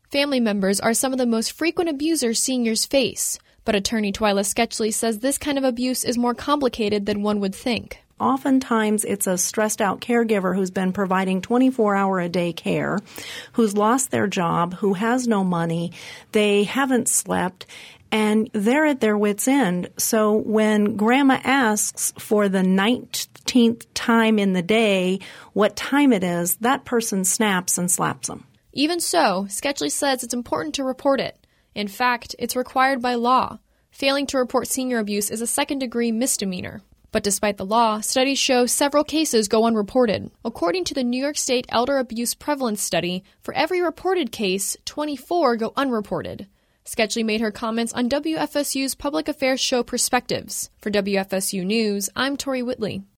Family members are some of the most frequent abusers seniors face, but attorney Twyla Sketchley says this kind of abuse is more complicated than one would think. Oftentimes, it's a stressed-out caregiver who's been providing 24-hour-a-day care, who's lost their job, who has no money, they haven't slept, and they're at their wits' end. So when Grandma asks for the 19th time in the day what time it is, that person snaps and slaps them. Even so, Sketchley says it's important to report it. In fact, it's required by law. Failing to report senior abuse is a second-degree misdemeanor. But despite the law, studies show several cases go unreported. According to the New York State Elder Abuse Prevalence Study, for every reported case, 24 go unreported. Sketchley made her comments on WFSU's public affairs show Perspectives. For WFSU News, I'm Tori Whitley.